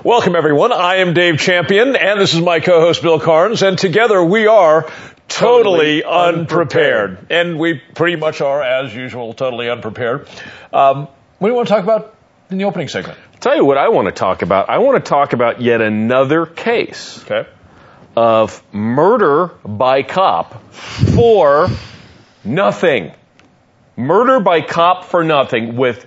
Welcome, everyone. I am Dave Champion, and this is my co-host, Bill Carnes, and together we are totally unprepared. And we pretty much are, as usual, totally unprepared. What do you want to talk about in the opening segment? I'll tell you what I want to talk about. I want to talk about yet another case of murder by cop for nothing. Murder by cop for nothing with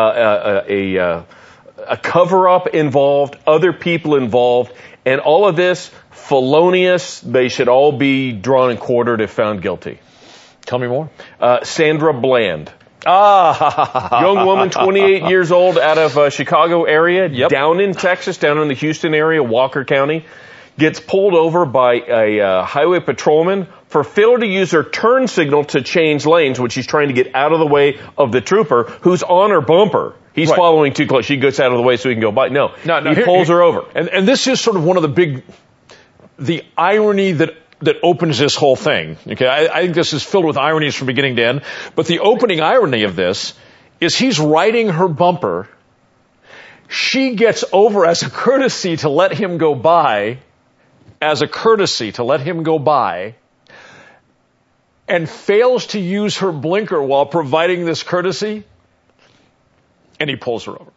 a cover-up involved, other people involved, and all of this felonious. They should all be drawn and quartered if found guilty. Tell me more. Sandra Bland. Young woman, 28 years old, out of Chicago area, down in Texas, down in the Houston area, Walker County, gets pulled over by a highway patrolman for failure to use her turn signal to change lanes when she's trying to get out of the way of the trooper who's on her bumper. He's following too close. She gets out of the way so he can go by. No, he pulls her over. And this is sort of one of the irony that opens this whole thing. Okay, I think this is filled with ironies from beginning to end. But the opening irony of this is he's riding her bumper. She gets over as a courtesy to let him go by, and fails to use her blinker while providing this courtesy. And he pulls her over.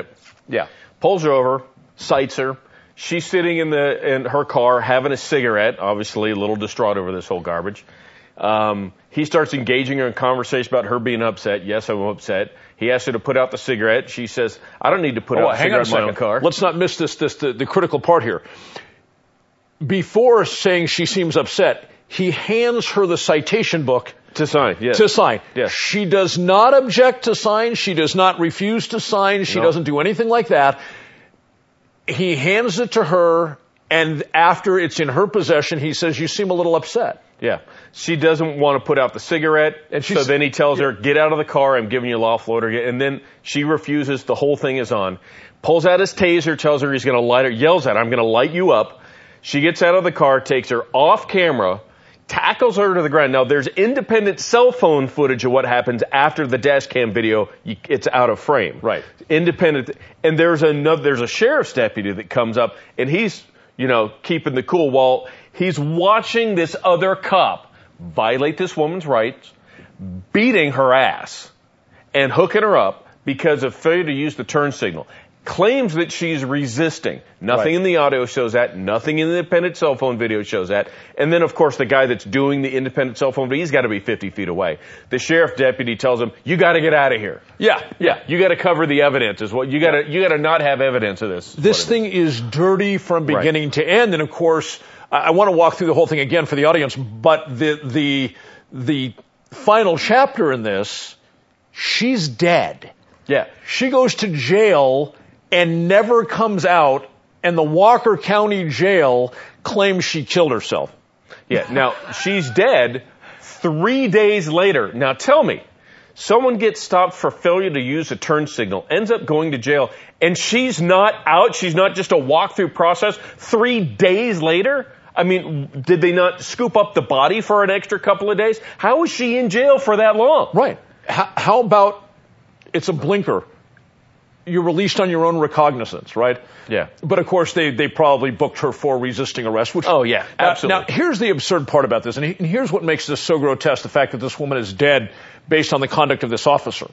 Pulls her over, cites her. She's sitting in her car having a cigarette, obviously a little distraught over this whole garbage. He starts engaging her in conversation about her being upset. Yes, I'm upset. He asks her to put out the cigarette. She says, I don't need to put out a cigarette in my own car. Let's not miss the critical part here. Before saying she seems upset, he hands her the citation book to sign. Yes. She does not object to sign. She does not refuse to sign. She doesn't do anything like that. He hands it to her, and after it's in her possession, he says, you seem a little upset. Yeah. She doesn't want to put out the cigarette, and so then he tells her, get out of the car, I'm giving you a lawful order. And then she refuses. The whole thing is on. Pulls out his taser, tells her he's going to light her, yells at her, I'm going to light you up. She gets out of the car, takes her off camera, tackles her to the ground. Now, there's independent cell phone footage of what happens after the dash cam video. It's out of frame. Right. Independent. And there's a sheriff's deputy that comes up, and he's, keeping the cool while he's watching this other cop violate this woman's rights, beating her ass, and hooking her up because of failure to use the turn signal. Claims that she's resisting. Nothing in the audio shows that. Nothing in the independent cell phone video shows that. And then, of course, the guy that's doing the independent cell phone video, he's got to be 50 feet away. The sheriff deputy tells him, you got to get out of here. Yeah. You got to cover the evidence. You got to not have evidence of this. This thing is dirty from beginning to end. And, of course, I want to walk through the whole thing again for the audience. But the final chapter in this, she's dead. Yeah. She goes to jail and never comes out, and the Walker County Jail claims she killed herself. Yeah, now, she's dead 3 days later. Now, tell me, someone gets stopped for failure to use a turn signal, ends up going to jail, and she's not out, she's not just a walk-through process 3 days later? I mean, did they not scoop up the body for an extra couple of days? How was she in jail for that long? Right. How about it's a blinker? You're released on your own recognizance, right? Yeah. But, of course, they probably booked her for resisting arrest. Which, absolutely. Now, here's the absurd part about this, and here's what makes this so grotesque, the fact that this woman is dead based on the conduct of this officer.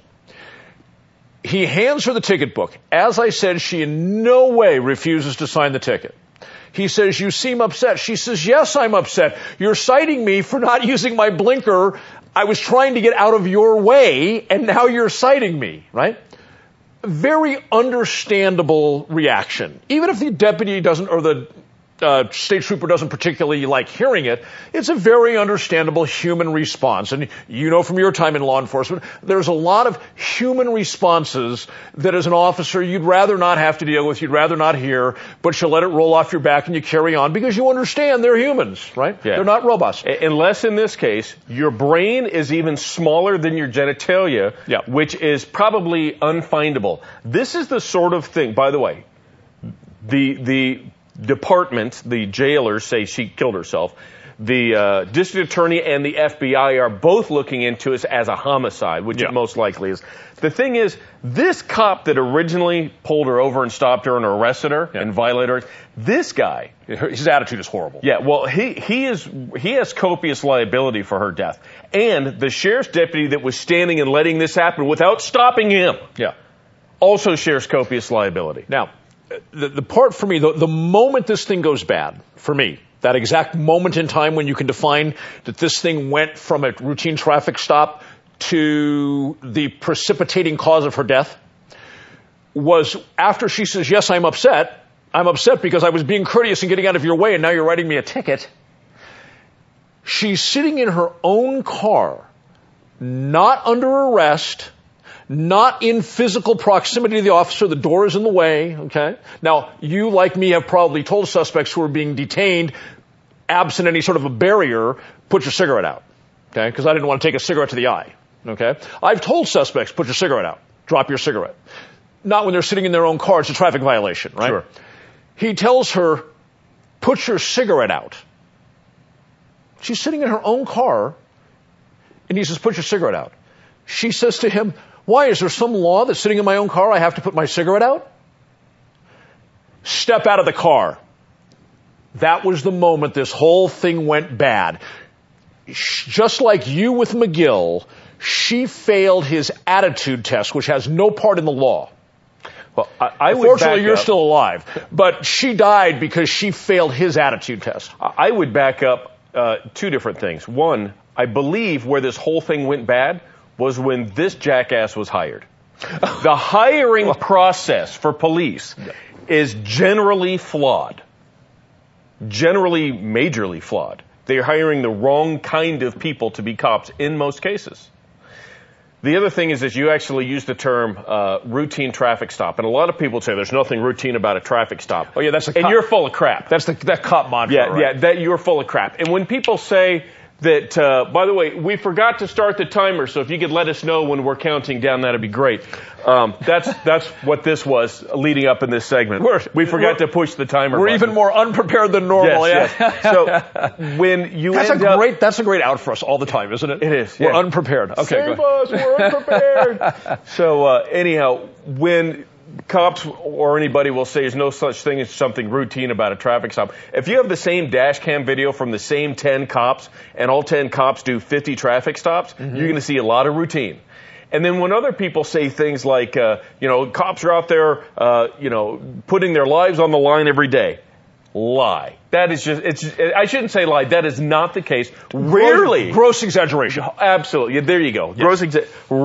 He hands her the ticket book. As I said, she in no way refuses to sign the ticket. He says, you seem upset. She says, yes, I'm upset. You're citing me for not using my blinker. I was trying to get out of your way, and now you're citing me, right? Very understandable reaction. Even if the deputy doesn't, or the state trooper doesn't particularly like hearing it, it's a very understandable human response. And you know from your time in law enforcement, there's a lot of human responses that as an officer you'd rather not have to deal with, you'd rather not hear, but you let it roll off your back and you carry on because you understand they're humans, right? Yeah. They're not robots. Unless in this case, your brain is even smaller than your genitalia, which is probably unfindable. This is the sort of thing, by the way, the department, the jailers say she killed herself. The district attorney and the FBI are both looking into it as a homicide, which it most likely is. The thing is, this cop that originally pulled her over and stopped her and arrested her and violated her, this guy, his attitude is horrible. Yeah, well, he has copious liability for her death. And the sheriff's deputy that was standing and letting this happen without stopping him also shares copious liability. Now, the part for me, the moment this thing goes bad, for me, that exact moment in time when you can define that this thing went from a routine traffic stop to the precipitating cause of her death, was after she says, yes, I'm upset. I'm upset because I was being courteous and getting out of your way, and now you're writing me a ticket. She's sitting in her own car, not under arrest, not in physical proximity to the officer. The door is in the way, okay? Now, you, like me, have probably told suspects who are being detained, absent any sort of a barrier, put your cigarette out, okay? Because I didn't want to take a cigarette to the eye, okay? I've told suspects, put your cigarette out, drop your cigarette. Not when they're sitting in their own car. It's a traffic violation, right? Sure. He tells her, put your cigarette out. She's sitting in her own car, and he says, put your cigarette out. She says to him, why, is there some law that sitting in my own car I have to put my cigarette out? Step out of the car. That was the moment this whole thing went bad. Just like you with McGill, she failed his attitude test, which has no part in the law. Well, Fortunately, you're still alive, but she died because she failed his attitude test. I would back up two different things. One, I believe where this whole thing went bad was when this jackass was hired. The hiring process for police is generally flawed. Generally majorly flawed. They're hiring the wrong kind of people to be cops in most cases. The other thing is that you actually use the term routine traffic stop, and a lot of people say there's nothing routine about a traffic stop. Oh yeah, that's and you're full of crap. That's that cop mantra. Yeah, right? yeah, that you're full of crap. And when people say that, by the way, we forgot to start the timer, so if you could let us know when we're counting down, that'd be great. That's what this was leading up in this segment. We forgot to push the timer. We're even more unprepared than normal. Yes. So when you that's a great out for us all the time, isn't it? It is. We're unprepared. Okay, save us. We're unprepared. So anyhow, when cops or anybody will say there's no such thing as something routine about a traffic stop, if you have the same dash cam video from the same 10 cops and all 10 cops do 50 traffic stops, you're going to see a lot of routine. And then when other people say things like, cops are out there, putting their lives on the line every day. Lie. That is I shouldn't say lie. That is not the case. Rarely. Gross exaggeration. Absolutely. There you go. Yes.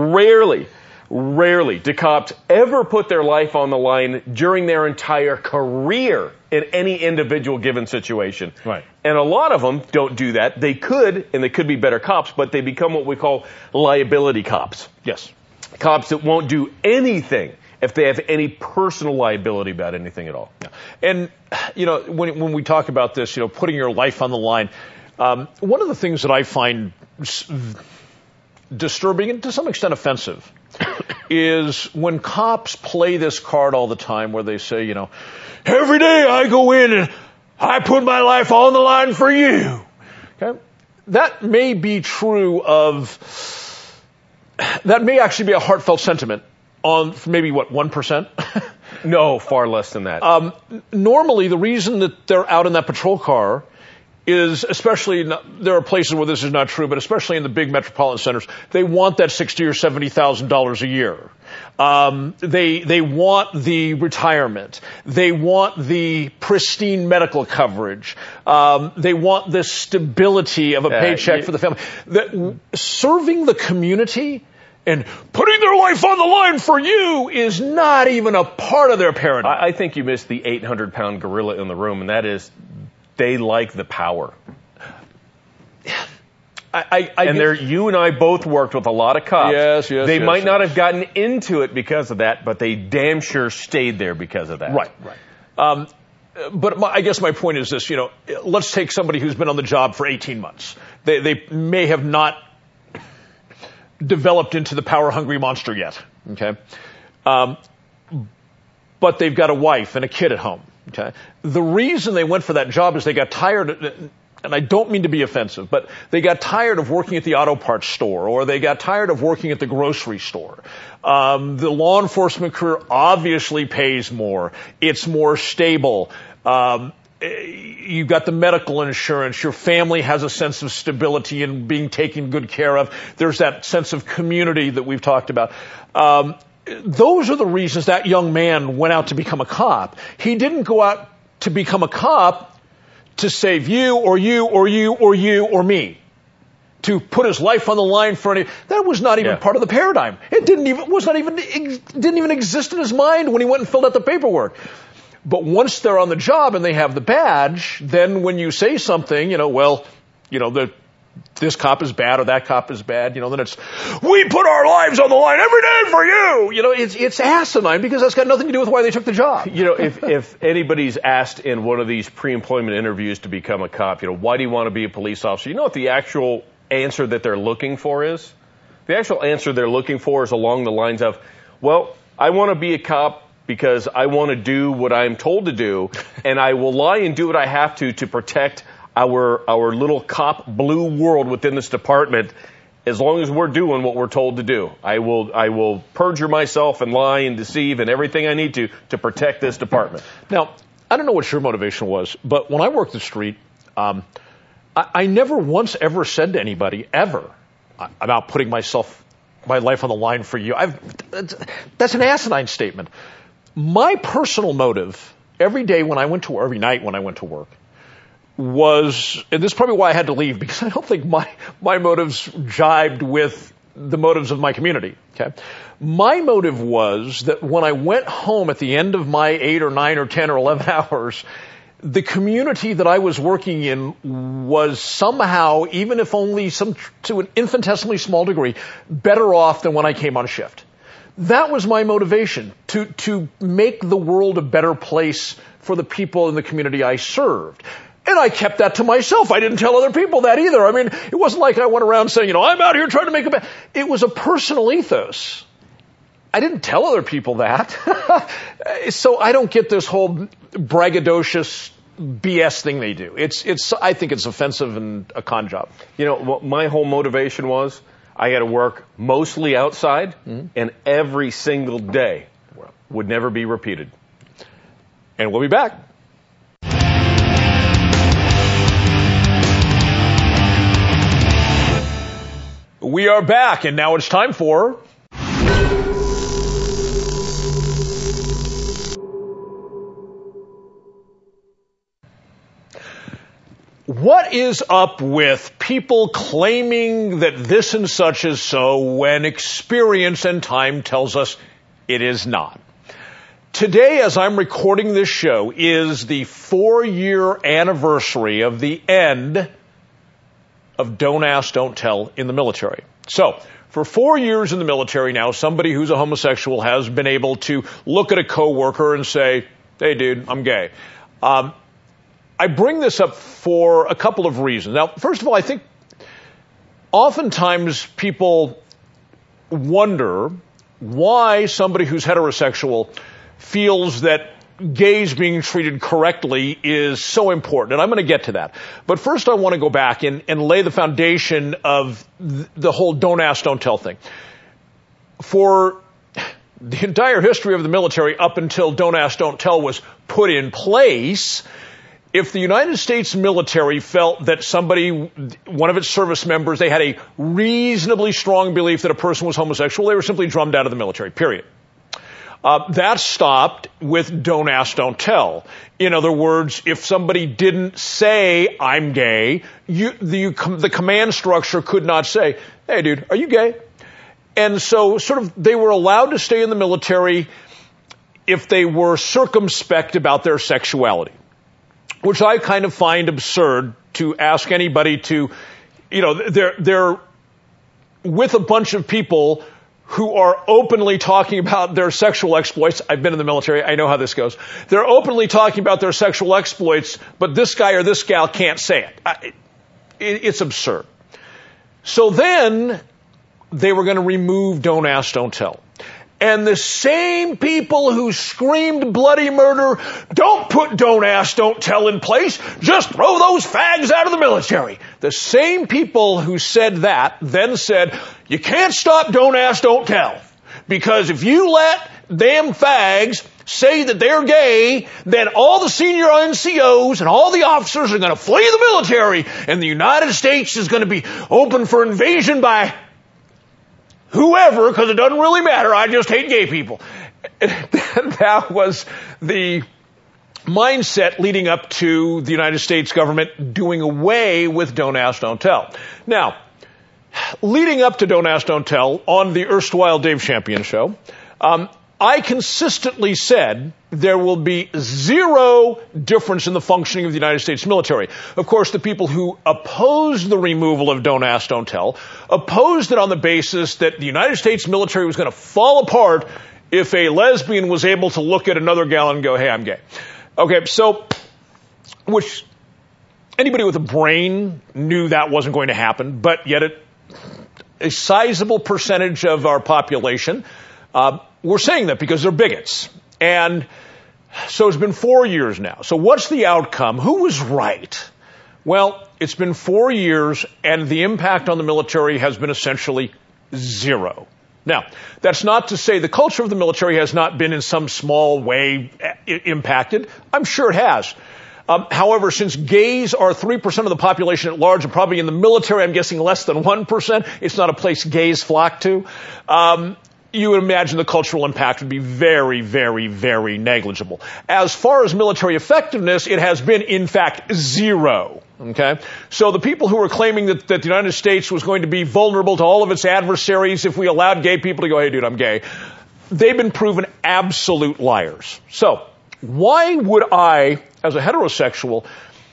Rarely do cops ever put their life on the line during their entire career in any individual given situation. Right. And a lot of them don't do that. They could, and they could be better cops, but they become what we call liability cops. Yes. Cops that won't do anything if they have any personal liability about anything at all. Yeah. And, when we talk about this, putting your life on the line, one of the things that I find disturbing and to some extent offensive is when cops play this card all the time where they say, every day I go in and I put my life on the line for you. Okay? That may be true that may actually be a heartfelt sentiment on maybe 1%? No, far less than that. Normally the reason that they're out in that patrol car is, especially, there are places where this is not true, but especially in the big metropolitan centers, they want that $60,000 or $70,000 a year. They want the retirement. They want the pristine medical coverage. They want the stability of a paycheck for the family. Serving the community and putting their life on the line for you is not even a part of their paradigm. I think you missed the 800-pound gorilla in the room, and that is, they like the power. You and I both worked with a lot of cops. Yes. They might not have gotten into it because of that, but they damn sure stayed there because of that. Right. But I guess my point is this, let's take somebody who's been on the job for 18 months. They may have not developed into the power-hungry monster yet, okay? But they've got a wife and a kid at home, okay? The reason they went for that job is they got tired and I don't mean to be offensive, but they got tired of working at the auto parts store, or they got tired of working at the grocery store. The law enforcement career obviously pays more. It's more stable. You've got the medical insurance. Your family has a sense of stability and being taken good care of. There's that sense of community that we've talked about. Those are the reasons that young man went out to become a cop. He didn't go out to become a cop to save you or you or you or you or me. To put his life on the line for any, that was not even part of the paradigm. It didn't even exist in his mind when he went and filled out the paperwork. But once they're on the job and they have the badge, then when you say something, this cop is bad or that cop is bad, then it's, we put our lives on the line every day for you. It's asinine because that's got nothing to do with why they took the job. If anybody's asked in one of these pre-employment interviews to become a cop, why do you want to be a police officer? You know what the actual answer that they're looking for is? The actual answer they're looking for is along the lines of, well, I want to be a cop because I want to do what I'm told to do, and I will lie and do what I have to protect our little cop blue world within this department, as long as we're doing what we're told to do. I will perjure myself and lie and deceive and everything I need to protect this department. Now, I don't know what your motivation was, but when I worked the street, I never once ever said to anybody, ever, about putting my life on the line for you. That's an asinine statement. My personal motive every night when I went to work, was, and this is probably why I had to leave, because I don't think my motives jibed with the motives of my community. Okay, my motive was that when I went home at the end of my 8 or 9 or 10 or 11 hours, the community that I was working in was somehow, even if only to an infinitesimally small degree, better off than when I came on shift. That was my motivation, to make the world a better place for the people in the community I served. And I kept that to myself. I didn't tell other people that either. I mean, it wasn't like I went around saying, I'm out here trying to make it was a personal ethos. I didn't tell other people that. So I don't get this whole braggadocious BS thing they do. I think it's offensive and a con job. What my whole motivation was, I got to work mostly outside, and every single day would never be repeated. And we'll be back. We are back, and now it's time for... What is up with people claiming that this and such is so when experience and time tells us it is not? Today, as I'm recording this show, is the 4-year anniversary of the end of Don't Ask, Don't Tell in the military. So, for 4 years in the military now, somebody who's a homosexual has been able to look at a coworker and say, hey dude, I'm gay. I bring this up for a couple of reasons. Now, first of all, I think oftentimes people wonder why somebody who's heterosexual feels that gays being treated correctly is so important. And I'm going to get to that. But first I want to go back and lay the foundation of the whole Don't Ask, Don't Tell thing. For the entire history of the military up until Don't Ask, Don't Tell was put in place, if the United States military felt that one of its service members, they had a reasonably strong belief that a person was homosexual, they were simply drummed out of the military, period. That stopped with Don't Ask, Don't Tell. In other words, if somebody didn't say, I'm gay, the command structure could not say, hey dude, are you gay? And so they were allowed to stay in the military if they were circumspect about their sexuality, which I kind of find absurd to ask anybody to, they're with a bunch of people who are openly talking about their sexual exploits. I've been in the military. I know how this goes. They're openly talking about their sexual exploits, but this guy or this gal can't say it. It's absurd. So then they were going to remove Don't Ask, Don't Tell. And the same people who screamed bloody murder, don't put don't ask, don't tell in place, just throw those fags out of the military. The same people who said that then said, you can't stop don't ask, don't tell. Because if you let them fags say that they're gay, then all the senior NCOs and all the officers are going to flee the military, and the United States is going to be open for invasion by whoever, because it doesn't really matter. I just hate gay people. That was the mindset leading up to the United States government doing away with Don't Ask, Don't Tell. Now, leading up to Don't Ask, Don't Tell on the erstwhile Dave Champion show, I consistently said there will be zero difference in the functioning of the United States military. Of course, the people who opposed the removal of Don't Ask, Don't Tell opposed it on the basis that the United States military was going to fall apart if a lesbian was able to look at another gal and go, hey, I'm gay. Okay, so, which anybody with a brain knew that wasn't going to happen, but yet a sizable percentage of our population we're saying that because they're bigots. And so it's been 4 years now. So what's the outcome? Who was right? Well, it's been 4 years, and the impact on the military has been essentially zero. Now, that's not to say the culture of the military has not been in some small way impacted. I'm sure it has. However, since gays are 3% of the population at large, and probably in the military, I'm guessing less than 1%, it's not a place gays flock to. You would imagine the cultural impact would be very, very, very negligible. As far as military effectiveness, it has been, in fact, zero. Okay? So the people who were claiming that the United States was going to be vulnerable to all of its adversaries if we allowed gay people to go, hey, dude, I'm gay, they've been proven absolute liars. So why would I, as a heterosexual,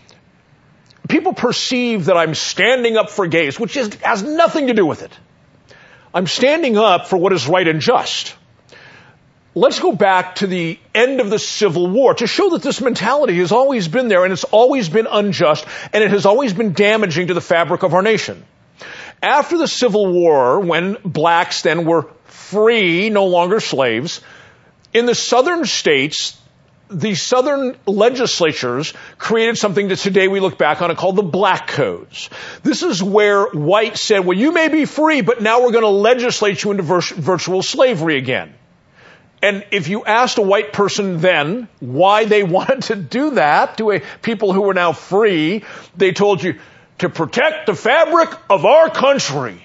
people perceive that I'm standing up for gays, which has nothing to do with it. I'm standing up for what is right and just. Let's go back to the end of the Civil War to show that this mentality has always been there, and it's always been unjust, and it has always been damaging to the fabric of our nation. After the Civil War, when blacks then were free, no longer slaves, in the southern states, the southern legislatures created something that today we look back on and call the Black Codes. This is where whites said, well, you may be free, but now we're going to legislate you into virtual slavery again. And if you asked a white person then why they wanted to do that to people who were now free, they told you, to protect the fabric of our country.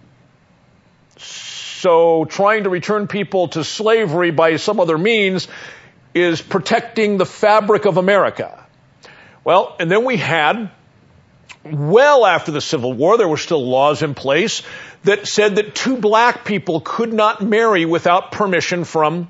So trying to return people to slavery by some other means is protecting the fabric of America. Well, and then we had, well after the Civil War, there were still laws in place that said that two black people could not marry without permission from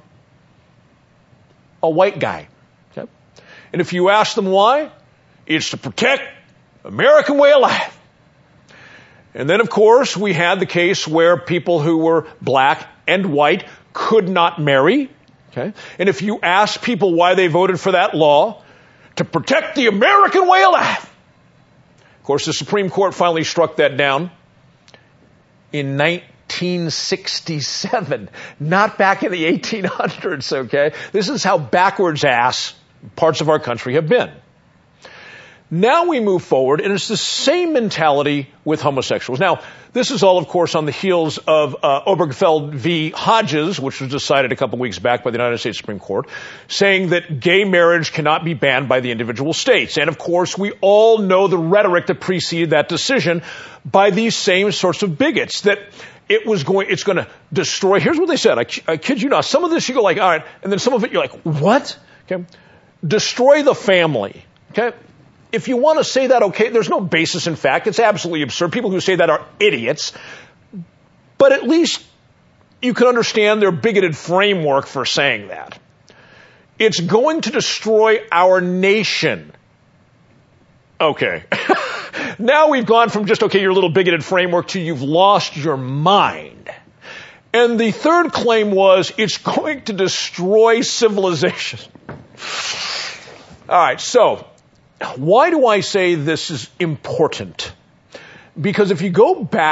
a white guy. Okay? And if you ask them why, it's to protect American way of life. And then, of course, we had the case where people who were black and white could not marry. Okay? And if you ask people why they voted for that law, to protect the American way of life. Of course, the Supreme Court finally struck that down in 1967, not back in the 1800s, okay? This is how backwards ass parts of our country have been. Now we move forward, and it's the same mentality with homosexuals. Now, this is all, of course, on the heels of Obergefell v. Hodges, which was decided a couple weeks back by the United States Supreme Court, saying that gay marriage cannot be banned by the individual states. And, of course, we all know the rhetoric that preceded that decision by these same sorts of bigots, that it's going to destroy. Here's what they said. I kid you not. Some of this you go like, all right, and then some of it you're like, what? Okay. Destroy the family. Okay. If you want to say that, okay, there's no basis in fact. It's absolutely absurd. People who say that are idiots. But at least you can understand their bigoted framework for saying that. It's going to destroy our nation. Okay. Now we've gone from just, okay, your little bigoted framework to you've lost your mind. And the third claim was it's going to destroy civilization. All right, so why do I say this is important? Because if you go back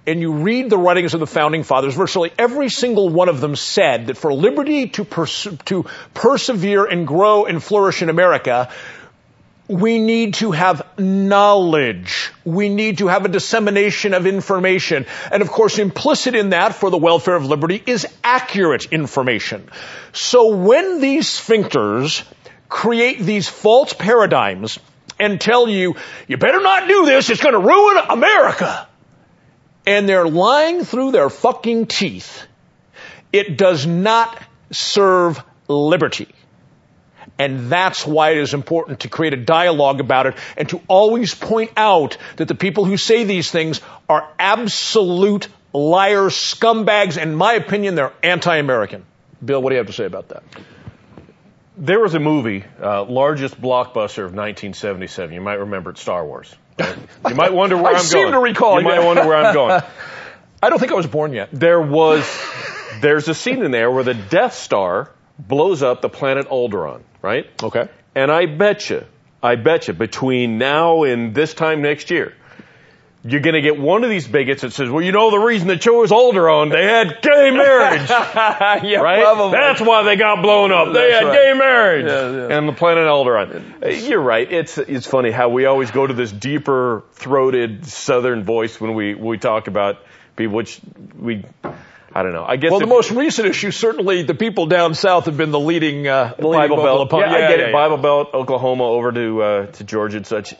and you read the writings of the Founding Fathers, virtually every single one of them said that for liberty to persevere and grow and flourish in America, we need to have knowledge. We need to have a dissemination of information. And of course, implicit in that for the welfare of liberty is accurate information. So when these sphincters create these false paradigms and tell you, you better not do this, it's going to ruin America, and they're lying through their fucking teeth, it does not serve liberty. And that's why it is important to create a dialogue about it and to always point out that the people who say these things are absolute liars, scumbags. In my opinion, they're anti-American. Bill, what do you have to say about that? There was a movie, largest blockbuster of 1977. You might remember it, Star Wars. Right? You might wonder where I'm going. I seem to recall. You might wonder where I'm going. I don't think I was born yet. There's a scene in there where the Death Star blows up the planet Alderaan, right? Okay. And I bet you, between now and this time next year, you're going to get one of these bigots that says, well, you know the reason they chose Alderaan, they had gay marriage. Yeah, right? Probably. That's why they got blown up. They had gay marriage. Yeah. And the planet Alderaan. You're right. It's funny how we always go to this deeper-throated Southern voice when we talk about people, which I don't know. I guess. Well, the most recent issue, certainly the people down south have been the leading Bible Belt. Opponent. Yeah, I get it. Bible Belt, Oklahoma, over to Georgia and such.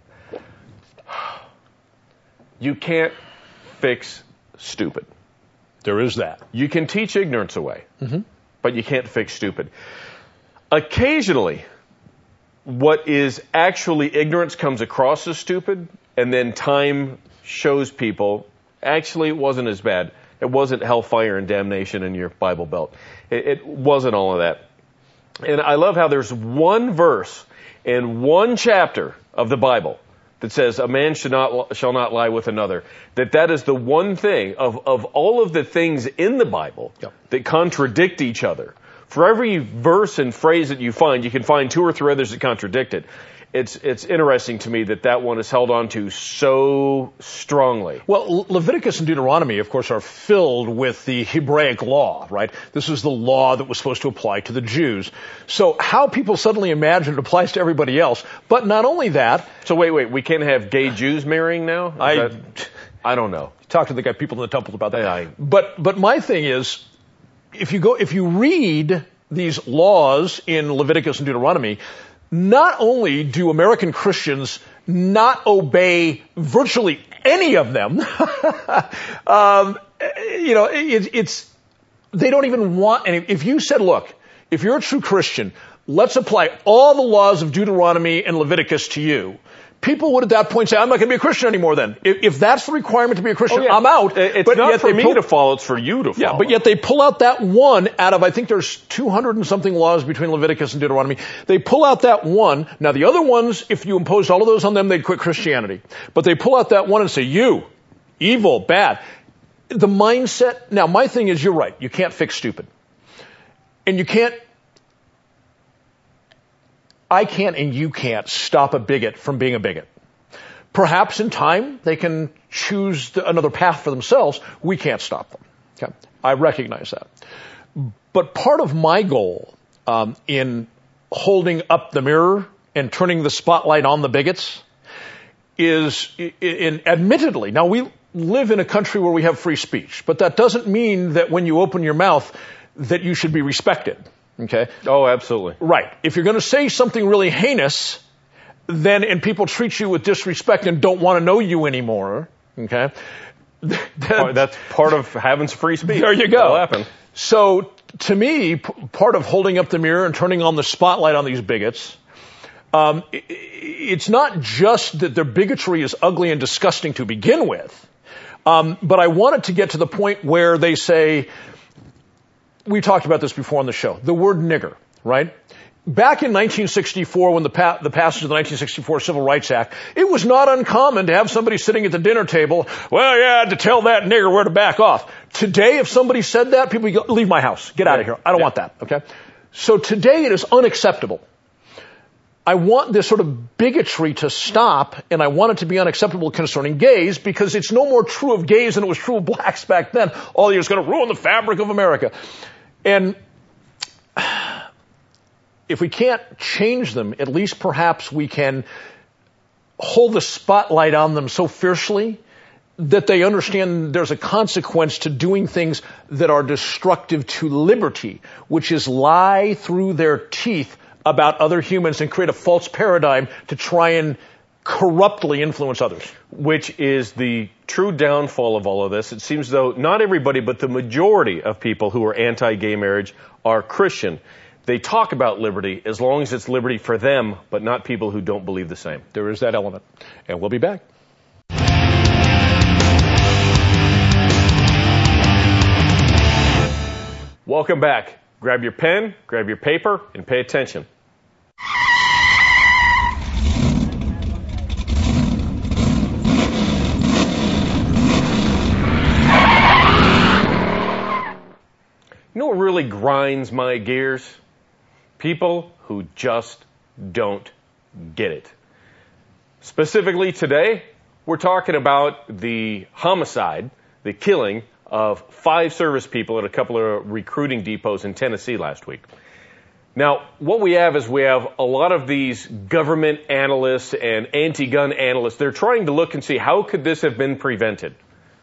You can't fix stupid. There is that. You can teach ignorance away, but you can't fix stupid. Occasionally, what is actually ignorance comes across as stupid, and then time shows people, actually it wasn't as bad. It wasn't hellfire and damnation in your Bible Belt. It wasn't all of that. And I love how there's one verse in one chapter of the Bible that says a man shall not lie with another. That is the one thing of all of the things in the Bible that contradict each other. For every verse and phrase that you can find two or three others that contradict it. It's interesting to me that one is held on to so strongly. Well, Leviticus and Deuteronomy, of course, are filled with the Hebraic law, right? This is the law that was supposed to apply to the Jews. So how people suddenly imagine it applies to everybody else, but not only that. So wait, we can't have gay Jews marrying now? I don't know. Talk to the people in the temple about that. But my thing is, if you read these laws in Leviticus and Deuteronomy, not only do American Christians not obey virtually any of them, they don't even want any. If you said, look, if you're a true Christian, let's apply all the laws of Deuteronomy and Leviticus to you, people would at that point say, I'm not going to be a Christian anymore then. If that's the requirement to be a Christian, I'm out. It's not for me to follow, it's for you to follow. Yeah, but yet they pull out that one out of, I think there's 200 and something laws between Leviticus and Deuteronomy. They pull out that one. Now the other ones, if you imposed all of those on them, they'd quit Christianity. But they pull out that one and say, you, evil, bad. The mindset, now my thing is, you're right, you can't fix stupid. And I can't and you can't stop a bigot from being a bigot. Perhaps in time they can choose another path for themselves. We can't stop them. Okay? I recognize that. But part of my goal in holding up the mirror and turning the spotlight on the bigots is, admittedly, now we live in a country where we have free speech, but that doesn't mean that when you open your mouth that you should be respected. Okay? Oh, absolutely. Right. If you're going to say something really heinous, and people treat you with disrespect and don't want to know you anymore, okay? That's part of having free speech. There you go. That'll happen. So, to me, part of holding up the mirror and turning on the spotlight on these bigots, it's not just that their bigotry is ugly and disgusting to begin with, but I want it to get to the point where they say, we talked about this before on the show, the word nigger, right? Back in 1964, when the passage of the 1964 Civil Rights Act, it was not uncommon to have somebody sitting at the dinner table, well, yeah, I had to tell that nigger where to back off. Today, if somebody said that, people would go, leave my house, get out of here. I don't want that, okay? So today it is unacceptable. I want this sort of bigotry to stop, and I want it to be unacceptable concerning gays, because it's no more true of gays than it was true of blacks back then. Oh, you're just going to ruin the fabric of America. And if we can't change them, at least perhaps we can hold the spotlight on them so fiercely that they understand there's a consequence to doing things that are destructive to liberty, which is lie through their teeth about other humans and create a false paradigm to try and corruptly influence others. Which is the true downfall of all of this. It seems though not everybody, but the majority of people who are anti-gay marriage are Christian. They talk about liberty as long as it's liberty for them, but not people who don't believe the same. There is that element. And we'll be back. Welcome back. Grab your pen, grab your paper, and pay attention. You know what really grinds my gears? People who just don't get it. Specifically today, we're talking about the homicide, the killing of 5 service people at a couple of recruiting depots in Tennessee last week. Now, what we have is we have a lot of these government analysts and anti-gun analysts. They're trying to look and see how could this have been prevented.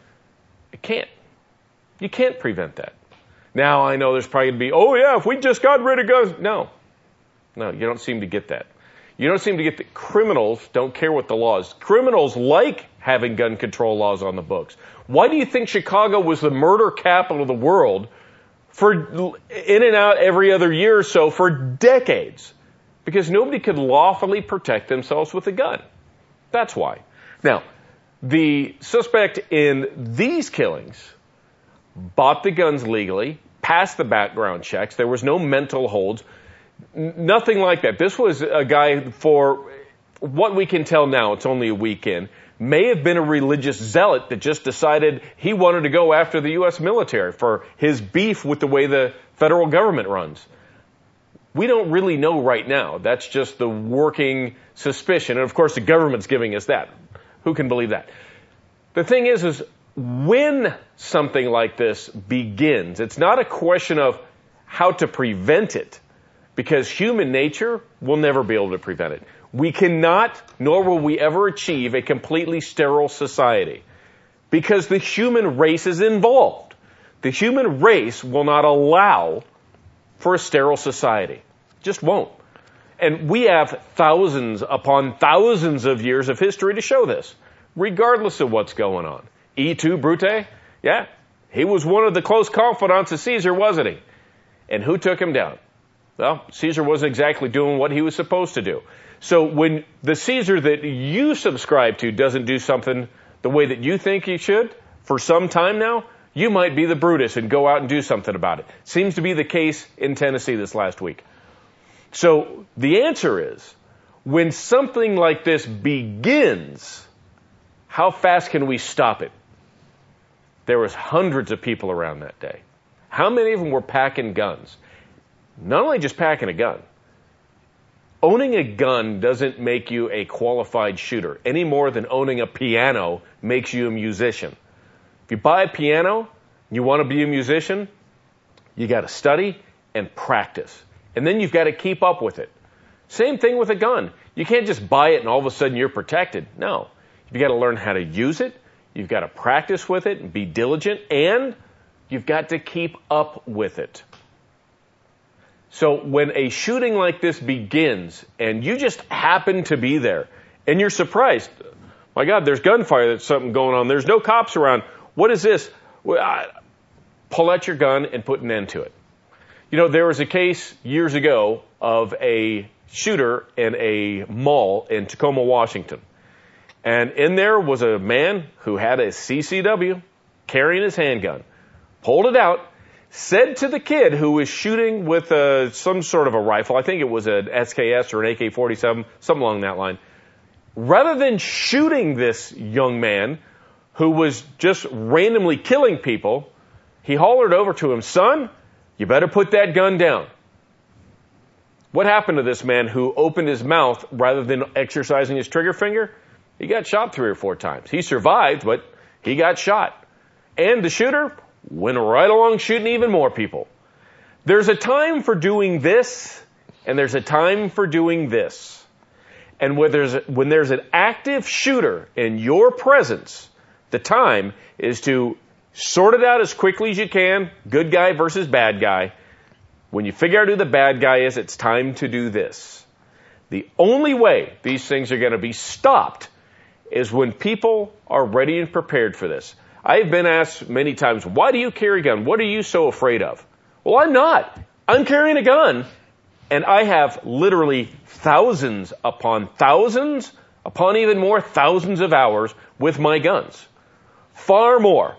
It can't. You can't prevent that. Now, I know there's probably going to be, oh yeah, if we just got rid of guns. No, you don't seem to get that. You don't seem to get that criminals don't care what the law is. Criminals like having gun control laws on the books. Why do you think Chicago was the murder capital of the world for in and out every other year or so for decades? Because nobody could lawfully protect themselves with a gun. That's why. Now, the suspect in these killings bought the guns legally, passed the background checks. There was no mental holds. Nothing like that. This was a guy, for what we can tell now, it's only a week in, may have been a religious zealot that just decided he wanted to go after the U.S. military for his beef with the way the federal government runs. We don't really know right now. That's just the working suspicion. And of course, the government's giving us that. Who can believe that? The thing is when something like this begins, it's not a question of how to prevent it, because human nature will never be able to prevent it. We cannot, nor will we ever achieve a completely sterile society, because the human race is involved. The human race will not allow for a sterile society. Just won't. And we have thousands upon thousands of years of history to show this, regardless of what's going on. E2 Brute, yeah, he was one of the close confidants of Caesar, wasn't he? And who took him down? Well, Caesar wasn't exactly doing what he was supposed to do. So when the Caesar that you subscribe to doesn't do something the way that you think he should, for some time now, you might be the Brutus and go out and do something about it. Seems to be the case in Tennessee this last week. So the answer is, when something like this begins, how fast can we stop it? There was hundreds of people around that day. How many of them were packing guns? Not only just packing a gun. Owning a gun doesn't make you a qualified shooter any more than owning a piano makes you a musician. If you buy a piano, you want to be a musician, you got to study and practice. And then you've got to keep up with it. Same thing with a gun. You can't just buy it and all of a sudden you're protected. No. You've got to learn how to use it. You've got to practice with it and be diligent. And you've got to keep up with it. So when a shooting like this begins and you just happen to be there and you're surprised, my God, there's gunfire, there's something going on, there's no cops around, what is this? Pull out your gun and put an end to it. You know, there was a case years ago of a shooter in a mall in Tacoma, Washington. And in there was a man who had a CCW carrying his handgun, pulled it out, said to the kid who was shooting with some sort of a rifle, I think it was an SKS or an AK-47, something along that line, rather than shooting this young man who was just randomly killing people, he hollered over to him, son, you better put that gun down. What happened to this man who opened his mouth rather than exercising his trigger finger? He got shot 3 or 4 times. He survived, but he got shot. And the shooter went right along shooting even more people. There's a time for doing this, and there's a time for doing this. And when there's an active shooter in your presence, the time is to sort it out as quickly as you can, good guy versus bad guy. When you figure out who the bad guy is, it's time to do this. The only way these things are going to be stopped is when people are ready and prepared for this. I've been asked many times, why do you carry a gun? What are you so afraid of? Well, I'm not. I'm carrying a gun, and I have literally thousands upon even more thousands of hours with my guns. Far more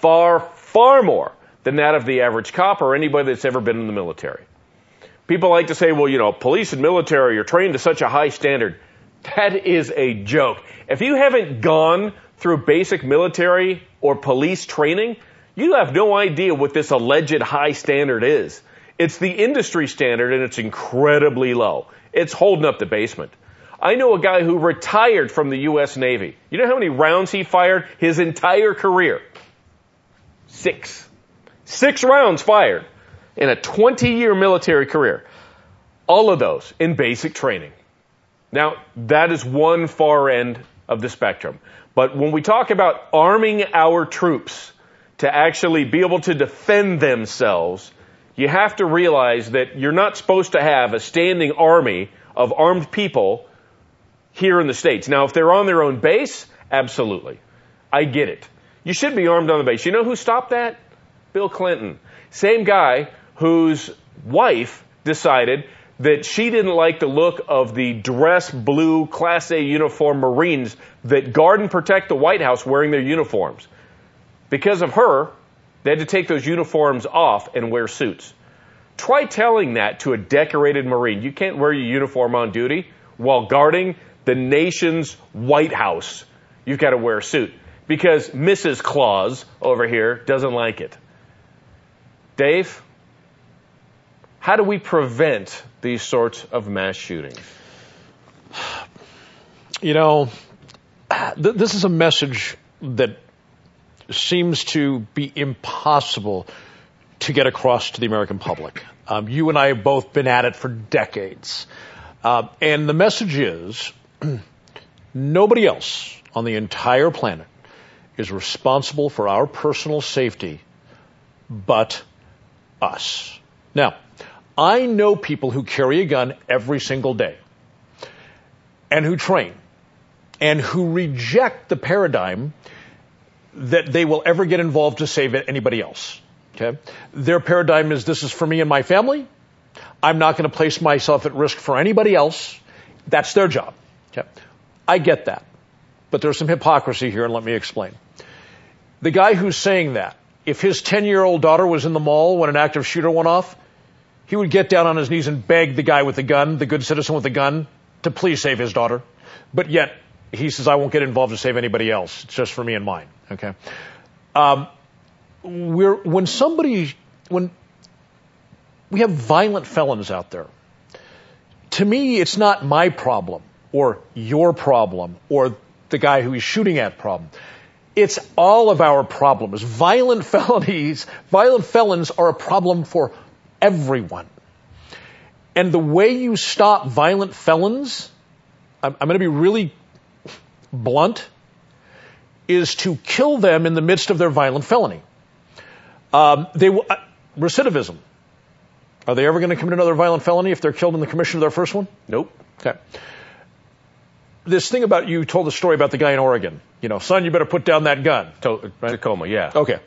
than that of the average cop or anybody that's ever been in the military. People like to say, well, police and military are trained to such a high standard. That is a joke. If you haven't gone through basic military or police training, you have no idea what this alleged high standard is. It's the industry standard, and it's incredibly low. It's holding up the basement. I know a guy who retired from the U.S. Navy. You know how many rounds he fired his entire career? 6. 6 rounds fired in a 20-year military career. All of those in basic training. Now, that is one far end of the spectrum. But when we talk about arming our troops to actually be able to defend themselves, you have to realize that you're not supposed to have a standing army of armed people here in the States. Now, if they're on their own base, absolutely. I get it. You should be armed on the base. You know who stopped that? Bill Clinton. Same guy whose wife decided that she didn't like the look of the dress blue Class A uniform Marines that guard and protect the White House wearing their uniforms. Because of her, they had to take those uniforms off and wear suits. Try telling that to a decorated Marine. You can't wear your uniform on duty while guarding the nation's White House. You've got to wear a suit because Mrs. Claus over here doesn't like it. Dave, how do we prevent these sorts of mass shootings? This is a message that seems to be impossible to get across to the American public. You and I have both been at it for decades. And the message is, nobody else on the entire planet is responsible for our personal safety but us. Now, I know people who carry a gun every single day and who train and who reject the paradigm that they will ever get involved to save anybody else. Okay? Their paradigm is, this is for me and my family. I'm not going to place myself at risk for anybody else. That's their job. Okay? I get that. But there's some hypocrisy here, and let me explain. The guy who's saying that, if his 10-year-old daughter was in the mall when an active shooter went off, he would get down on his knees and beg the guy with the gun, the good citizen with the gun, to please save his daughter. But yet, he says, I won't get involved to save anybody else. It's just for me and mine. Okay? When we have violent felons out there, to me, it's not my problem or your problem or the guy who he's shooting at problem. It's all of our problems. Violent felons are a problem for everyone. And the way you stop violent felons, I'm going to be really blunt, is to kill them in the midst of their violent felony. Recidivism. Are they ever going to commit another violent felony if they're killed in the commission of their first one? Nope. Okay. This thing about, you told the story about the guy in Oregon. Son, you better put down that gun. Right? Tacoma, yeah. Okay.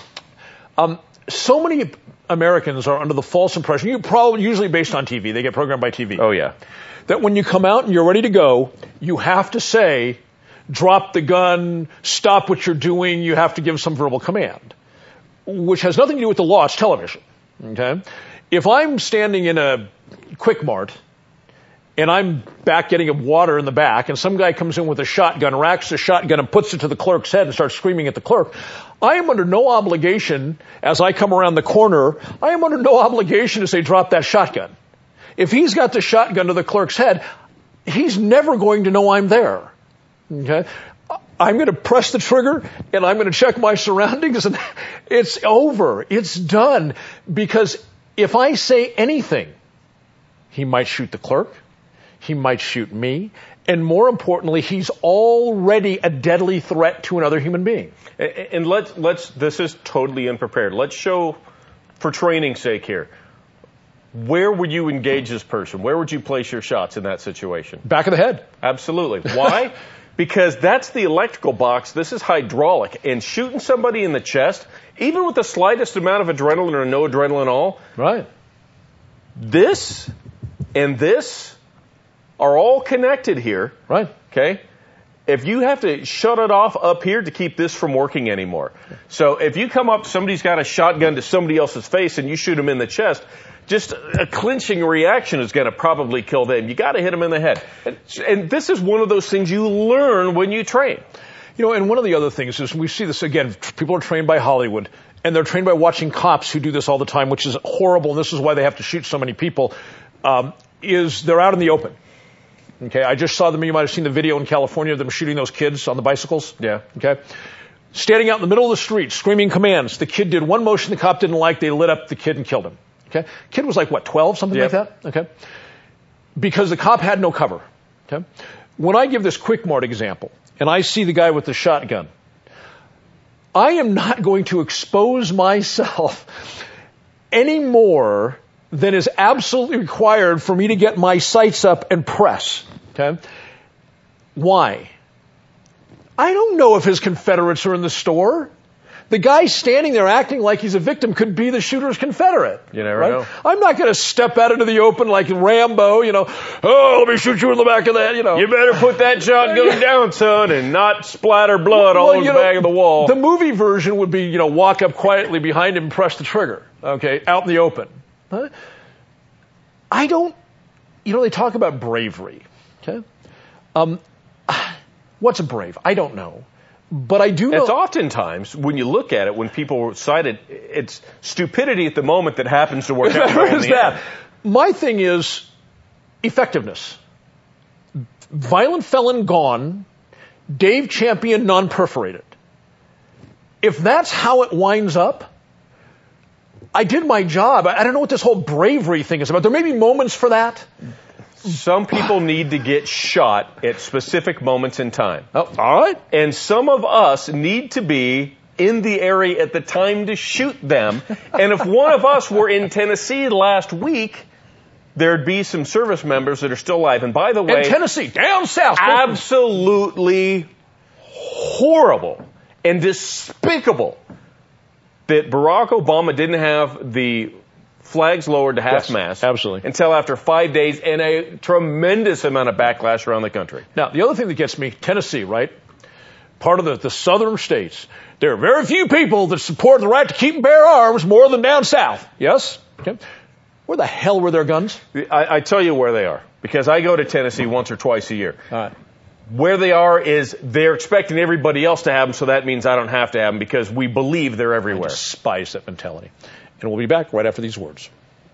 So many Americans are under the false impression, usually based on TV, they get programmed by TV. Oh, yeah. That when you come out and you're ready to go, you have to say, drop the gun, stop what you're doing, you have to give some verbal command, which has nothing to do with the law, it's television. Okay? If I'm standing in a Quick Mart, and I'm back getting a water in the back, and some guy comes in with a shotgun, racks the shotgun, and puts it to the clerk's head and starts screaming at the clerk, I am under no obligation, as I come around the corner, I am under no obligation to say, drop that shotgun. If he's got the shotgun to the clerk's head, he's never going to know I'm there. Okay? I'm going to press the trigger and I'm going to check my surroundings and it's over. It's done. Because if I say anything, he might shoot the clerk. He might shoot me. And more importantly, he's already a deadly threat to another human being. And this is totally unprepared. Let's show, for training's sake here, where would you engage this person? Where would you place your shots in that situation? Back of the head. Absolutely. Why? Because that's the electrical box. This is hydraulic. And shooting somebody in the chest, even with the slightest amount of adrenaline or no adrenaline at all, right? This and this are all connected here. Right. Okay? If you have to shut it off up here to keep this from working anymore. So if you come up, somebody's got a shotgun to somebody else's face and you shoot them in the chest, just a clinching reaction is going to probably kill them. You got to hit them in the head. And this is one of those things you learn when you train. You know, and one of the other things is we see this again, people are trained by Hollywood and they're trained by watching cops who do this all the time, which is horrible. And this is why they have to shoot so many people, is they're out in the open. Okay. I just saw them. You might have seen the video in California of them shooting those kids on the bicycles. Yeah. Okay. Standing out in the middle of the street, screaming commands. The kid did one motion the cop didn't like. They lit up the kid and killed him. Okay. Kid was like, what, 12, something like that? Okay. Because the cop had no cover. Okay. When I give this Quick Mart example and I see the guy with the shotgun, I am not going to expose myself any more than is absolutely required for me to get my sights up and press. Okay. Why? I don't know if his Confederates are in the store. The guy standing there acting like he's a victim could be the shooter's Confederate. You never know. I'm not going to step out into the open like Rambo, oh, let me shoot you in the back of the head, You better put that shotgun down, son, and not splatter blood all over the back of the wall. The movie version would be, walk up quietly behind him and press the trigger, okay, out in the open. Huh? I don't, they talk about bravery, okay? What's a brave? I don't know. But I do know. It's oftentimes, when you look at it, when people cite it, it's stupidity at the moment that happens to work out well in the end. My thing is effectiveness. Violent felon gone, Dave Champion non-perforated. If that's how it winds up, I did my job. I don't know what this whole bravery thing is about. There may be moments for that. Some people need to get shot at specific moments in time. Oh, all right. And some of us need to be in the area at the time to shoot them. And if one of us were in Tennessee last week, there'd be some service members that are still alive. And by the way, in Tennessee, down south, absolutely horrible and despicable that Barack Obama didn't have the flags lowered to half-mast. Absolutely. Until after 5 days and a tremendous amount of backlash around the country. Now, the other thing that gets me, Tennessee, right? Part of the southern states. There are very few people that support the right to keep and bear arms more than down south. Yes? Okay. Where the hell were their guns? I tell you where they are. Because I go to Tennessee once or twice a year. All right. Where they are is they're expecting everybody else to have them, so that means I don't have to have them because we believe they're everywhere. I despise that mentality. And we'll be back right after these words.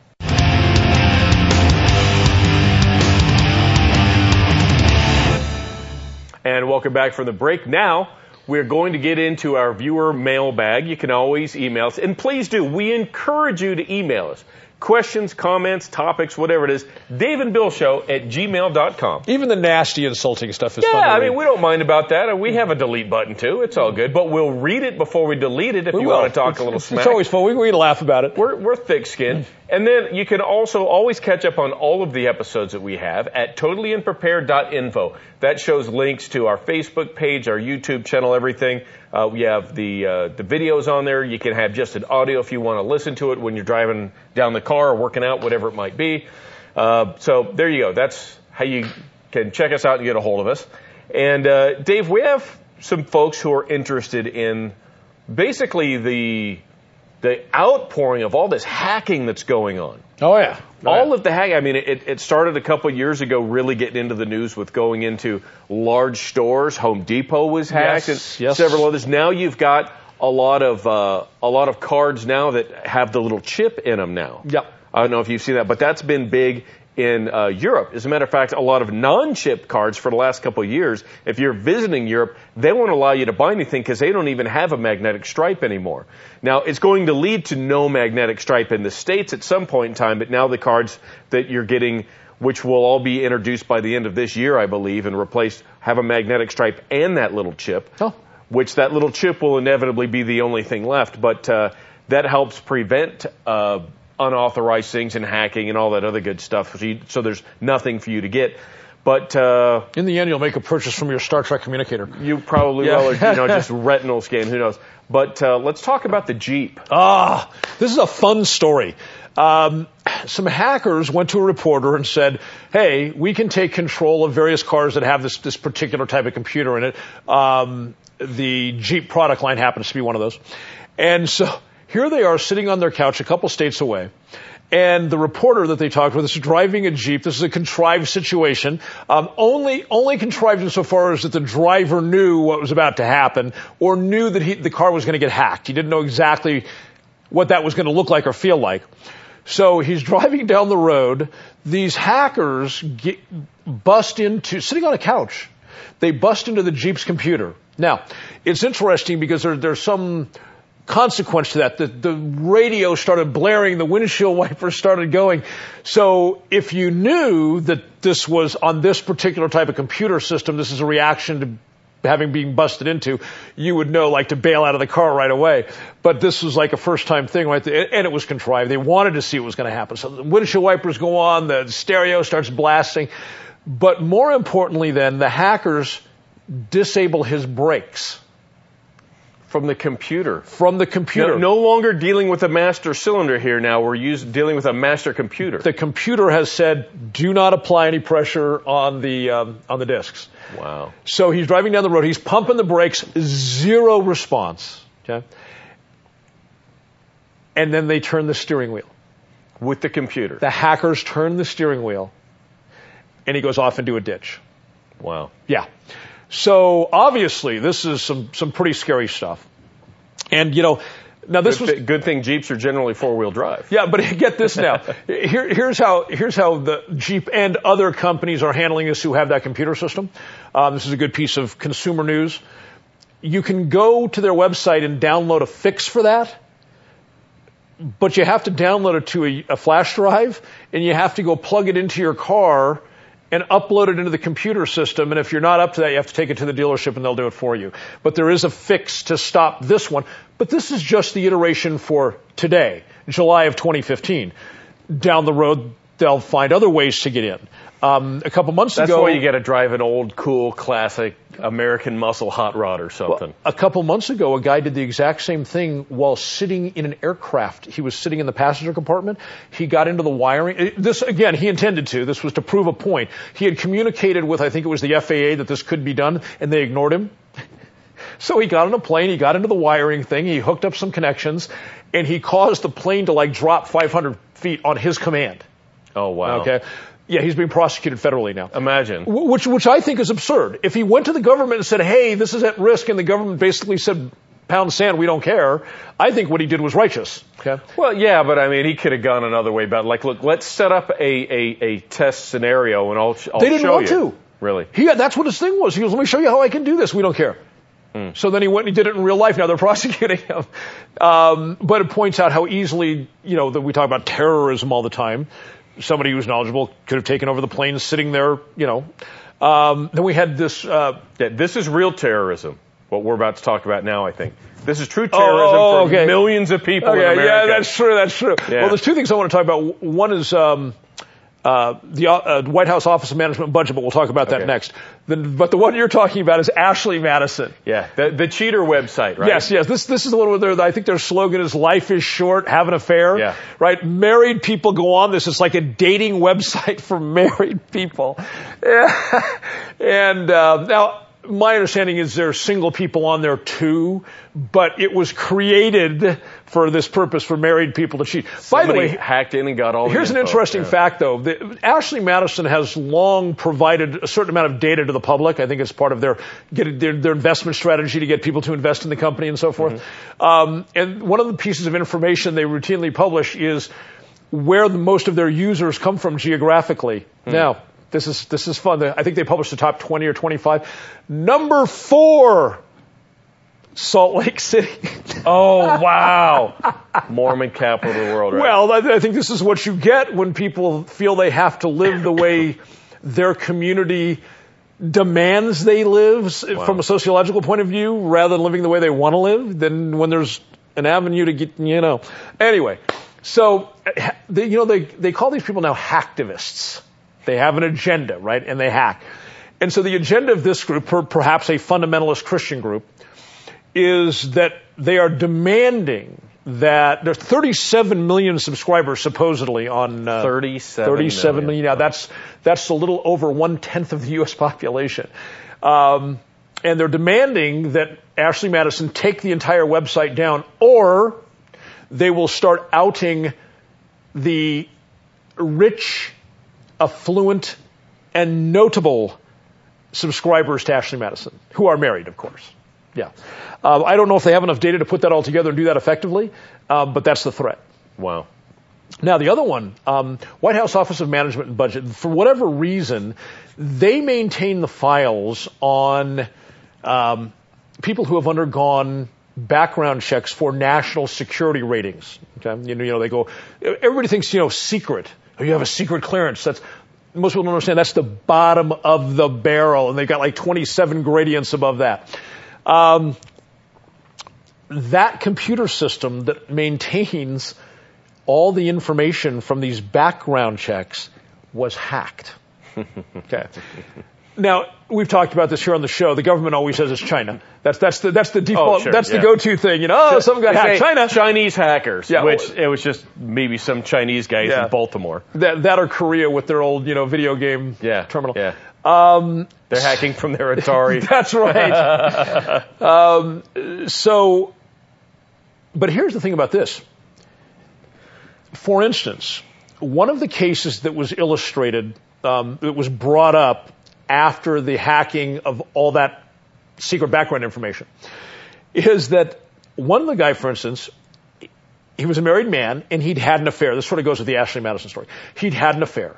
And welcome back from the break. Now, we're going to get into our viewer mailbag. You can always email us. And please do. We encourage you to email us. Questions, comments, topics, whatever it is. DaveandBillShow@gmail.com. Even the nasty, insulting stuff is fun. Yeah, I mean, we don't mind about that. We have a delete button, too. It's all good. But we'll read it before we delete it if you want to talk a little smack. It's always fun. We laugh about it. We're thick-skinned. And then you can also always catch up on all of the episodes that we have at totallyunprepared.info. That shows links to our Facebook page, our YouTube channel, everything. We have the videos on there. You can have just an audio if you want to listen to it when you're driving down the car or working out, whatever it might be. So there you go. That's how you can check us out and get a hold of us. And Dave, we have some folks who are interested in basically the outpouring of all this hacking that's going on. Oh, yeah. All of the hacking. I mean, it started a couple of years ago really getting into the news with going into large stores. Home Depot was hacked and several others. Now you've got a lot of cards now that have the little chip in them now. Yeah. I don't know if you've seen that, but that's been big. in Europe. As a matter of fact, a lot of non-chip cards for the last couple of years, if you're visiting Europe, they won't allow you to buy anything because they don't even have a magnetic stripe anymore. Now, it's going to lead to no magnetic stripe in the States at some point in time, but now the cards that you're getting, which will all be introduced by the end of this year, I believe, and replaced, have a magnetic stripe and that little chip, which that little chip will inevitably be the only thing left. But that helps prevent unauthorized things and hacking and all that other good stuff. So there's nothing for you to get. But in the end, you'll make a purchase from your Star Trek communicator. You probably will, or just retinal scan. Who knows? But let's talk about the Jeep. This is a fun story. Some hackers went to a reporter and said, "Hey, we can take control of various cars that have this particular type of computer in it." The Jeep product line happens to be one of those, and so here they are sitting on their couch a couple states away. And the reporter that they talked with is driving a Jeep. This is a contrived situation. Only contrived insofar as that the driver knew what was about to happen or knew that the car was going to get hacked. He didn't know exactly what that was going to look like or feel like. So he's driving down the road. These hackers bust into, sitting on a couch, they bust into the Jeep's computer. Now, it's interesting because there's some consequence to that. The radio started blaring, the windshield wipers started going. So if you knew that this was on this particular type of computer system, this is a reaction to having been busted into, you would know, like, to bail out of the car right away. But this was like a first-time thing, right? And it was contrived. They wanted to see what was going to happen. So the windshield wipers go on, the stereo starts blasting. But more importantly then, the hackers disable his brakes. From the computer. From the computer. No longer dealing with a master cylinder here now. We're dealing with a master computer. The computer has said, do not apply any pressure on the discs. Wow. So he's driving down the road. He's pumping the brakes. Zero response. Okay. And then they turn the steering wheel. With the computer. The hackers turn the steering wheel. And he goes off into a ditch. Wow. Yeah. So obviously this is some pretty scary stuff. And now this was good thing Jeeps are generally four-wheel drive. Yeah, but get this now. Here's how the Jeep and other companies are handling this who have that computer system. This is a good piece of consumer news. You can go to their website and download a fix for that, but you have to download it to a flash drive, and you have to go plug it into your car and upload it into the computer system. And if you're not up to that, you have to take it to the dealership and they'll do it for you. But there is a fix to stop this one. But this is just the iteration for today, July of 2015. Down the road, they'll find other ways to get in. A couple months ago... That's why you got to drive an old, cool, classic American muscle hot rod or something. Well, a couple months ago, a guy did the exact same thing while sitting in an aircraft. He was sitting in the passenger compartment. He got into the wiring. This, again, he intended to. This was to prove a point. He had communicated with, I think it was the FAA, that this could be done, and they ignored him. So he got on a plane, he got into the wiring thing, he hooked up some connections, and he caused the plane to drop 500 feet on his command. Oh, wow. Okay. Yeah, he's being prosecuted federally now. Imagine. Which I think is absurd. If he went to the government and said, hey, this is at risk, and the government basically said, pound sand, we don't care, I think what he did was righteous. Okay. Well, yeah, but I mean, he could have gone another way about it. Look, let's set up a test scenario, and I'll show you. They didn't want to. Really? That's what his thing was. He goes, let me show you how I can do this. We don't care. So then he went and he did it in real life. Now they're prosecuting him. But it points out how easily, that we talk about terrorism all the time. Somebody who's knowledgeable could have taken over the plane sitting there, Then we had this... this is real terrorism, what we're about to talk about now, I think. This is true terrorism for millions of people in America. Yeah, that's true. Yeah. Well, there's two things I want to talk about. One is the White House Office of Management and Budget, but we'll talk about that next. But the one you're talking about is Ashley Madison. Yeah, the cheater website, right? Yes. This is the one where I think their slogan is "Life is short, have an affair." Yeah. Right. Married people go on this. It's like a dating website for married people. And now, my understanding is there are single people on there too, but it was created for this purpose for married people to cheat. By the way, hacked in and got all. Here's an interesting fact, though. Ashley Madison has long provided a certain amount of data to the public. I think it's part of their investment strategy to get people to invest in the company and so forth. And one of the pieces of information they routinely publish is where most of their users come from geographically. Now, this is fun. I think they published the top 20 or 25. Number 4, Salt Lake City. Oh, wow. Mormon capital of the world, right? Well, I think this is what you get when people feel they have to live the way their community demands they live from a sociological point of view, rather than living the way they want to live. Then when there's an avenue to get, Anyway, so they call these people now hacktivists. They have an agenda, right? And they hack. And so the agenda of this group, perhaps a fundamentalist Christian group, is that they are demanding that there's 37 million subscribers supposedly on 37 million. Now that's a little over 1/10 of the U.S. population, and they're demanding that Ashley Madison take the entire website down, or they will start outing the rich, affluent, and notable subscribers to Ashley Madison, who are married, of course. Yeah. I don't know if they have enough data to put that all together and do that effectively, but that's the threat. Wow. Now, the other one, White House Office of Management and Budget, for whatever reason, they maintain the files on people who have undergone background checks for national security ratings. Okay? They go, everybody thinks, secret. Oh, you have a secret clearance. Most people don't understand that's the bottom of the barrel, and they've got like 27 gradients above that. That computer system that maintains all the information from these background checks was hacked. Okay. Now, we've talked about this here on the show. The government always says it's China. That's the default. The go-to thing. Someone got hacked. China. Chinese hackers. Yeah, which it was just maybe some Chinese guys in Baltimore. That or Korea with their old video game terminal. Yeah. They're hacking from their Atari. That's right. But here's the thing about this. For instance, one of the cases that was illustrated, that was brought up after the hacking of all that secret background information, is that one guy, for instance, he was a married man and he'd had an affair. This sort of goes with the Ashley Madison story. He'd had an affair.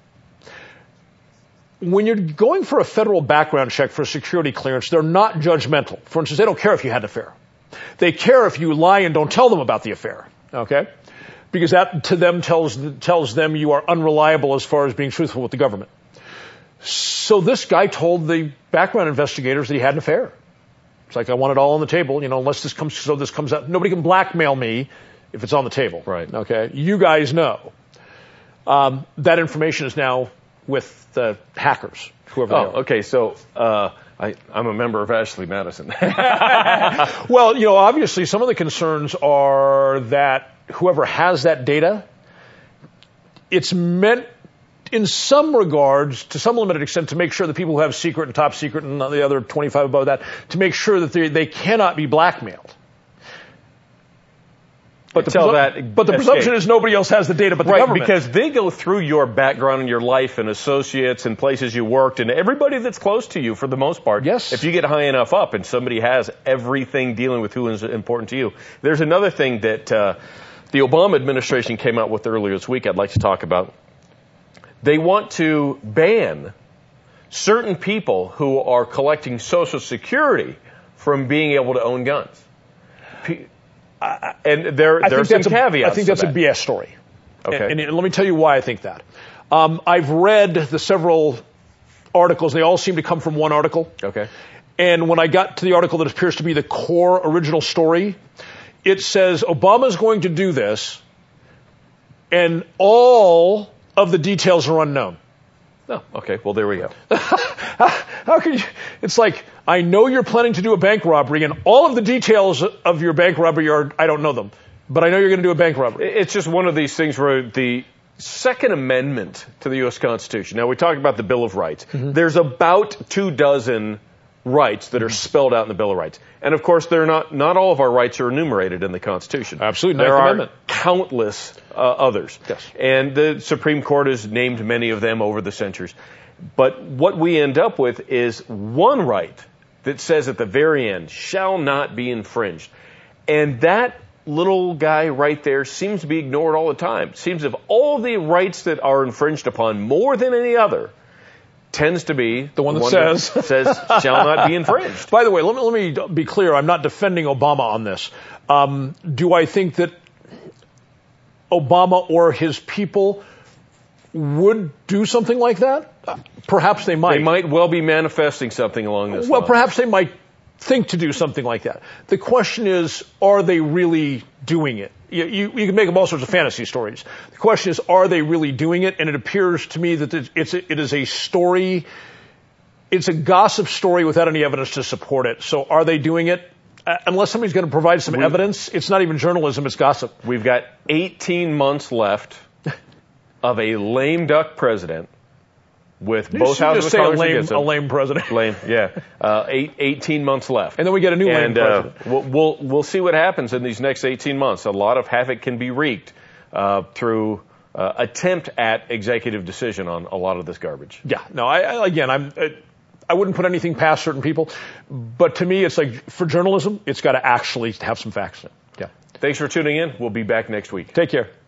When you're going for a federal background check for a security clearance, they're not judgmental. For instance, they don't care if you had an affair. They care if you lie and don't tell them about the affair. Okay? Because that to them tells them you are unreliable as far as being truthful with the government. So this guy told the background investigators that he had an affair. It's like, I want it all on the table, unless this comes out. Nobody can blackmail me if it's on the table. Right. Okay? You guys know. That information is now with the hackers, whoever they are. Okay. So, I'm a member of Ashley Madison. Well, obviously some of the concerns are that whoever has that data, it's meant in some regards, to some limited extent, to make sure that people who have secret and top secret and the other 25 above that, to make sure that they cannot be blackmailed. But the presumption is nobody else has the data but the government. Because they go through your background and your life and associates and places you worked and everybody that's close to you for the most part. Yes. If you get high enough up and somebody has everything dealing with who is important to you. There's another thing that the Obama administration came out with earlier this week I'd like to talk about. They want to ban certain people who are collecting Social Security from being able to own guns. And there are some caveats. I think that's a BS story. Okay. And let me tell you why I think that. I've read the several articles. They all seem to come from one article. Okay. And when I got to the article that appears to be the core original story, it says Obama's going to do this, and all of the details are unknown. Oh, okay. Well, there we go. How can you? It's like, I know you're planning to do a bank robbery, and all of the details of your bank robbery I don't know them, but I know you're going to do a bank robbery. It's just one of these things where the Second Amendment to the U.S. Constitution. Now, we talked about the Bill of Rights. Mm-hmm. There's about 24 rights that are spelled out in the Bill of Rights. And of course, not all of our rights are enumerated in the Constitution. Absolutely. There are countless others. Yes. And the Supreme Court has named many of them over the centuries. But what we end up with is one right that says at the very end, shall not be infringed. And that little guy right there seems to be ignored all the time. Seems of all the rights that are infringed upon more than any other, tends to be the one that says shall not be infringed. By the way, let me be clear. I'm not defending Obama on this. Do I think that Obama or his people would do something like that? Perhaps they might. They might well be manifesting something along this line. Well, perhaps they might think to do something like that. The question is, are they really doing it? You can make up all sorts of fantasy stories. The question is, are they really doing it? And it appears to me that it is a story, it's a gossip story without any evidence to support it. So are they doing it? Unless somebody's going to provide some evidence, it's not even journalism, it's gossip. We've got 18 months left of a lame duck president with both houses of Congress against him. A lame president. Lame, yeah. 18 months left. And then we get a new lame president. We'll see what happens in these next 18 months. A lot of havoc can be wreaked through attempt at executive decision on a lot of this garbage. Yeah. No, I wouldn't put anything past certain people, but to me, it's like, for journalism, it's got to actually have some facts in it. Yeah. Thanks for tuning in. We'll be back next week. Take care.